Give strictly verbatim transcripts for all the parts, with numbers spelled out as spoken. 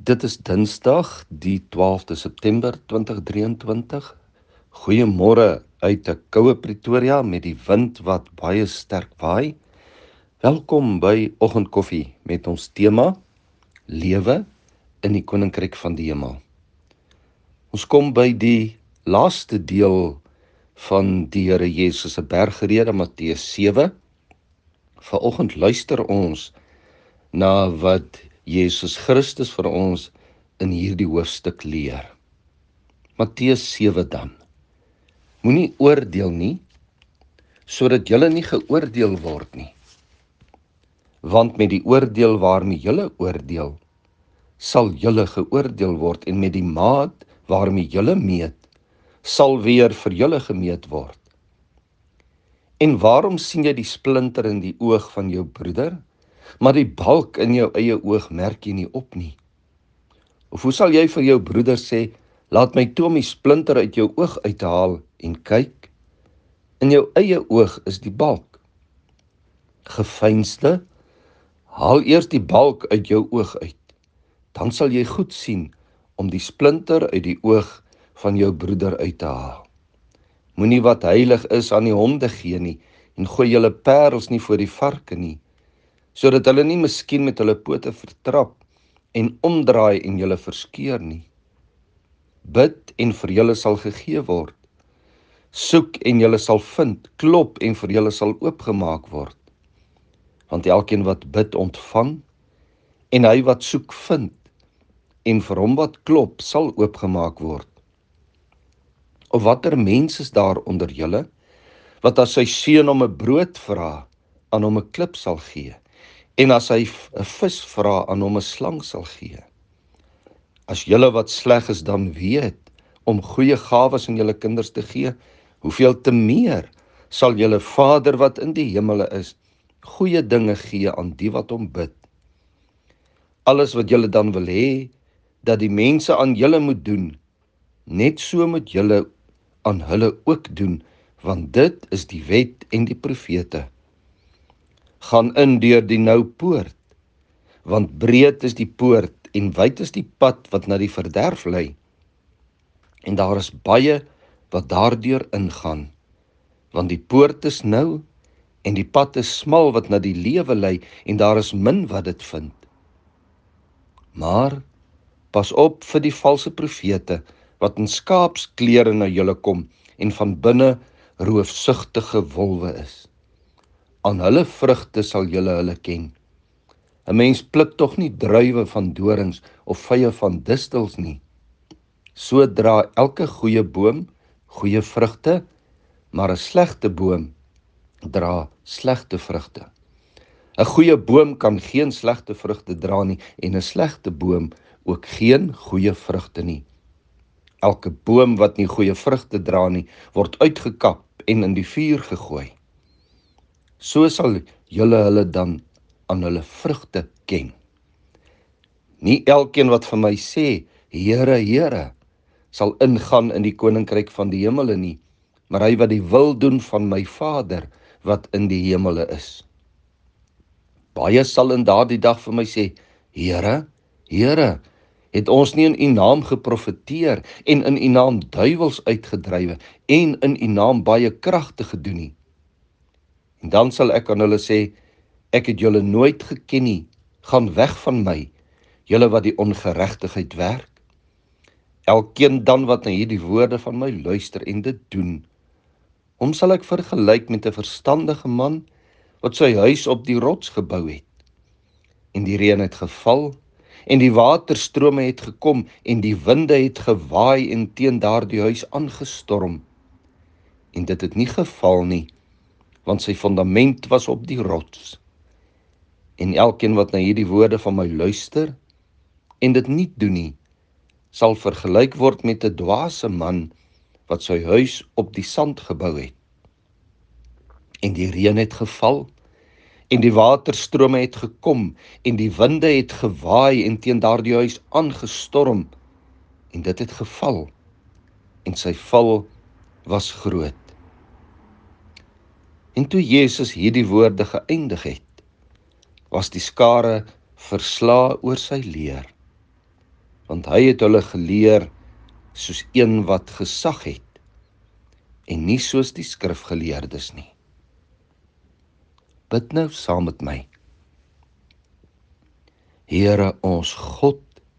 Dit is Dinsdag, die twaalfde September tweeduisend drieëntwintig. Goeiemôre uit 'n koue Pretoria met die wind wat baie sterk waai. Welkom by Oggendkoffie met ons tema Lewe in die Koninkryk van die Hemel. Ons kom by die laaste deel van die Here Jesus se bergrede, Matteus sewe. Vanoggend luister ons na wat Jesus Christus vir ons in hierdie hoofstuk leer. Matteus sewe dan. Moenie oordeel nie, sodat julle nie geoordeel word nie. Want met die oordeel waarmee julle oordeel, sal julle geoordeel word, en met die maat waarmee julle meet, sal weer vir julle gemeet word. En waarom sien jy die splinter in die oog van jou broeder, maar die balk in jou eie oog merk jy nie op nie? Of hoe sal jy vir jou broeder sê, laat my toe om die splinter uit jou oog uit te haal, en kyk, in jou eie oog is die balk. Geveinsde, haal eers die balk uit jou oog uit, dan sal jy goed sien om die splinter uit die oog van jou broeder uit te haal. Moenie wat heilig is aan die honde gee nie, en gooi julle parels nie voor die varke nie, sodat hulle nie miskien met hulle pote vertrap en omdraai en julle verskeur nie. Bid en vir julle sal gegee word. Soek en julle sal vind, klop en vir julle sal oopgemaak word. Want elkeen wat bid ontvang, en hy wat soek vind, en vir hom wat klop sal oopgemaak word. Of watter mens is daar onder julle, wat as sy seun om 'n brood vra, aan hom 'n klip sal gee, en as hy 'n vis vra, aan hom 'n slang sal gee? As julle wat sleg is dan weet, om goeie gawes aan julle kinders te gee, hoeveel te meer sal julle Vader wat in die hemele is, goeie dinge gee aan die wat hom bid. Alles wat julle dan wil hê, dat die mense aan julle moet doen, net so moet julle aan hulle ook doen, want dit is die wet en die profete. Gaan in deur die nou poort, want breed is die poort en wyd is die pad wat na die verderf lei, en daar is baie wat daardeur ingaan, want die poort is nou en die pad is smal wat na die lewe lei, en daar is min wat dit vind. Maar pas op vir die valse profete, wat in skaapsklere na julle kom, en van binne roofsugtige wolwe is. Aan hulle vrugte sal julle hulle ken. 'n Mens pluk tog nie druiwe van dorings of vye van distels nie. So dra elke goeie boom goeie vrugte, maar 'n slegte boom dra slegte vrugte. 'n Goeie boom kan geen slegte vrugte dra nie, en 'n slegte boom ook geen goeie vrugte nie. Elke boom wat nie goeie vrugte dra nie, word uitgekap en in die vuur gegooi. So sal julle hulle dan aan hulle vrugte ken. Nie elkeen wat vir my sê, Here, Here, sal ingaan in die koninkryk van die hemele nie, maar hy wat die wil doen van my Vader wat in die hemele is. Baie sal in daardie dag vir my sê, Here, Here, het ons nie in u naam geprofeteer en in u naam duiwels uitgedrywe en in u naam baie kragte gedoen nie? En dan sal ek aan hulle sê, ek het julle nooit geken nie, gaan weg van my, julle wat die ongeregtigheid werk. Elkeen dan wat na hierdie woorde van my luister en dit doen, hom sal ek vergelyk met 'n verstandige man wat sy huis op die rots gebou het. En die reën het geval, en die waterstrome het gekom, en die winde het gewaai en teen daardie huis aangestorm. En dit het nie geval nie, want sy fondament was op die rots. En elkeen wat na hierdie woorde van my luister, en dit nie doen nie, sal vergelyk word met 'n dwaase man, wat sy huis op die sand gebou het. En die reën het geval, en die waterstrome het gekom, en die winde het gewaai en teen daardie huis aangestorm, en dit het geval, en sy val was groot. En toe Jesus hierdie woorde geëindig het, was die skare versla oor sy leer. want hy het hulle geleer soos een wat gesag het, en nie soos die skrifgeleerdes nie. Bid nou saam met my. Here ons God,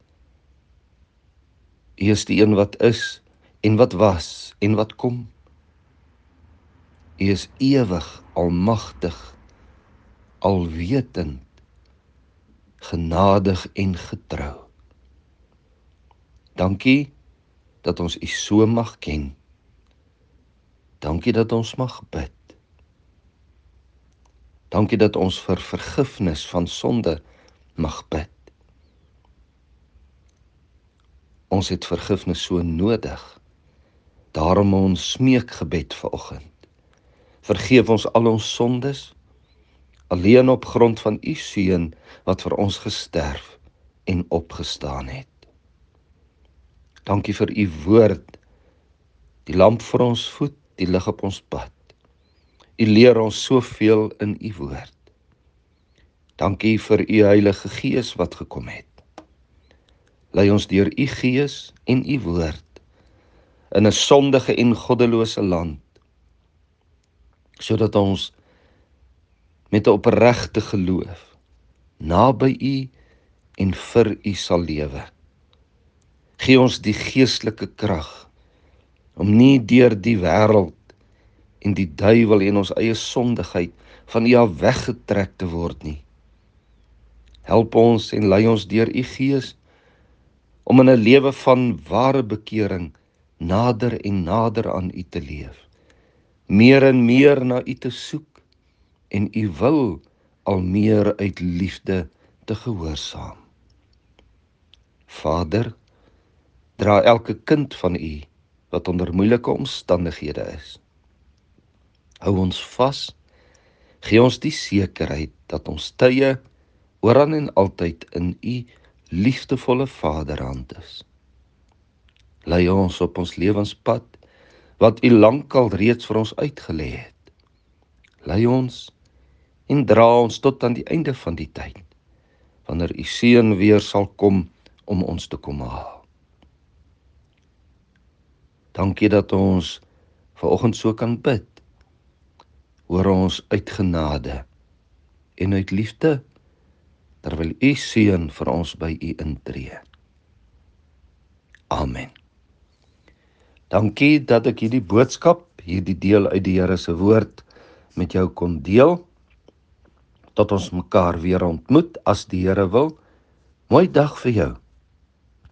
U is die een wat is, en wat was, en wat kom. U is ewig, almagtig, alwetend, genadig en getrou. Dankie dat ons U so mag ken. Dankie dat ons mag bid. Dankie dat ons vir vergifnis van sonde mag bid. Ons het vergifnis so nodig. Daarom ons smeekgebed vanoggend. Vergeef ons al ons sondes, alleen op grond van U Seun wat vir ons gesterf en opgestaan het. Dankie vir U woord, die lamp vir ons voet, die lig op ons pad. U leer ons soveel in U woord. Dankie vir U Heilige Gees wat gekom het. Lei ons deur U Gees en U woord in 'n sondige en goddelose land, sodat ons met 'n opregte geloof naby U en vir U sal lewe. Gee ons die geestelike krag om nie deur die wêreld en die duiwel en ons eie sondigheid van U af weggetrek te word nie. Help ons en lei ons deur U Gees om in 'n lewe van ware bekering nader en nader aan U te leef, meer en meer na U te soek en U wil al meer uit liefde te gehoorsaam. Vader, dra elke kind van U wat onder moeilike omstandighede is. Hou ons vas, gee ons die sekerheid dat ons tye ooraan en altyd in U liefdevolle Vaderhand is. Lei ons op ons lewenspad wat U lankal reeds vir ons uitgelê het. Lei ons en dra ons tot aan die einde van die tyd, wanneer U Seun weer sal kom om ons te kom haal. Dankie dat ons vanoggend so kan bid. Hoor ons uit genade en uit liefde, terwyl U Seun vir ons by U intree. Amen. Dankie dat ek hierdie boodskap, hierdie deel uit die Here se woord met jou kon deel. Tot ons mekaar weer ontmoet as die Here wil. Mooi dag vir jou.